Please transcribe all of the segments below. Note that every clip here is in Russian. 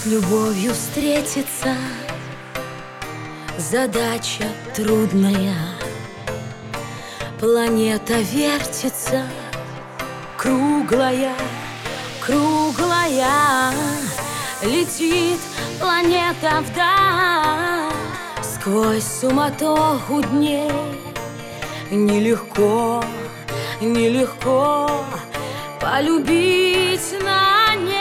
С любовью встретиться задача трудная. Планета вертится, круглая, круглая. Летит планета вдаль сквозь суматоху дней. Нелегко, нелегко полюбить на ней.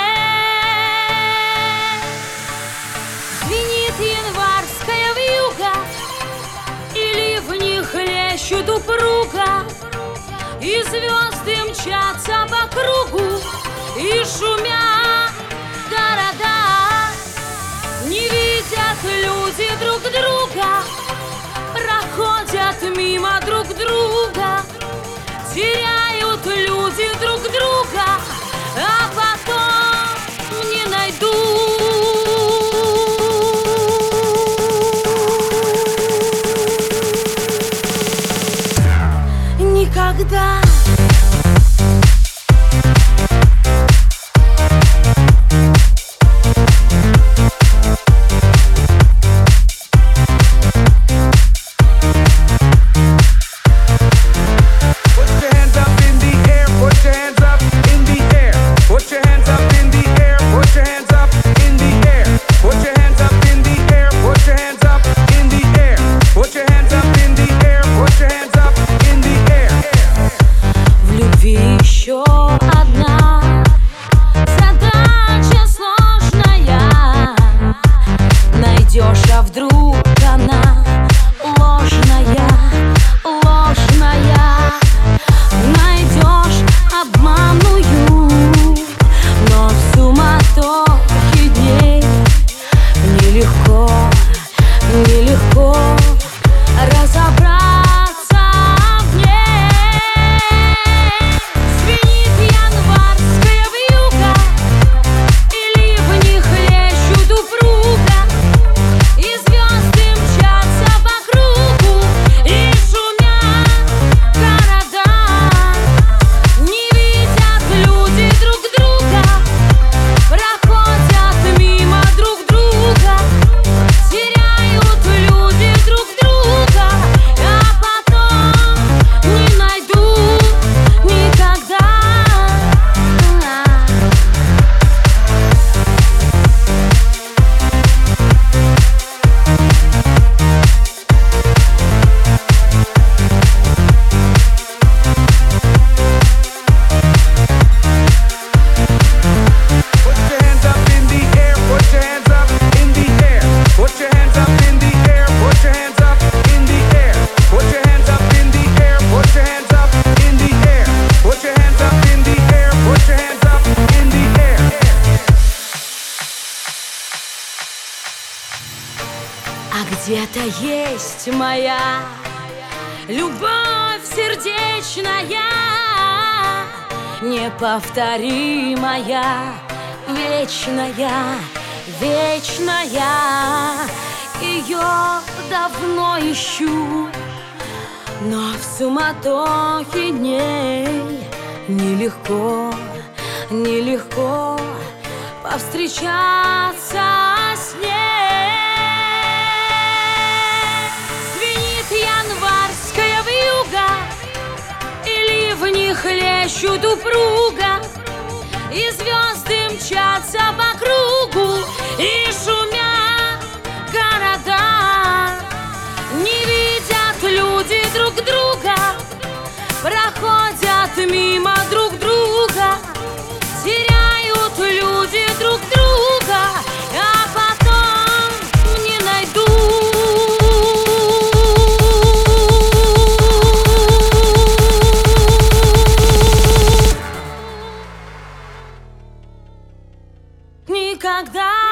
Звенит январская вьюга, и ливни хлещут упруго, и звезды мчатся по кругу, и шумят города. Не видят люди друг друга, проходят мимо друг друга, теряют люди друг друга, а потом не найдут никогда. Еще одна задача сложная. Найдешь, а вдруг она ложная, ложная. Найдешь обманную, но в суматохе дней нелегко, нелегко разобраться. А где-то есть моя любовь сердечная, неповторимая, вечная, вечная. Ее давно ищу, но в суматохе дней нелегко, нелегко повстречаться с ней. Январская вьюга, и ливни хлещут упруго, и звезды мчатся по кругу, и шумят города. Не видят люди друг друга, проходят мимо друг друга, теряют люди друг друга, а потом не найдут никогда.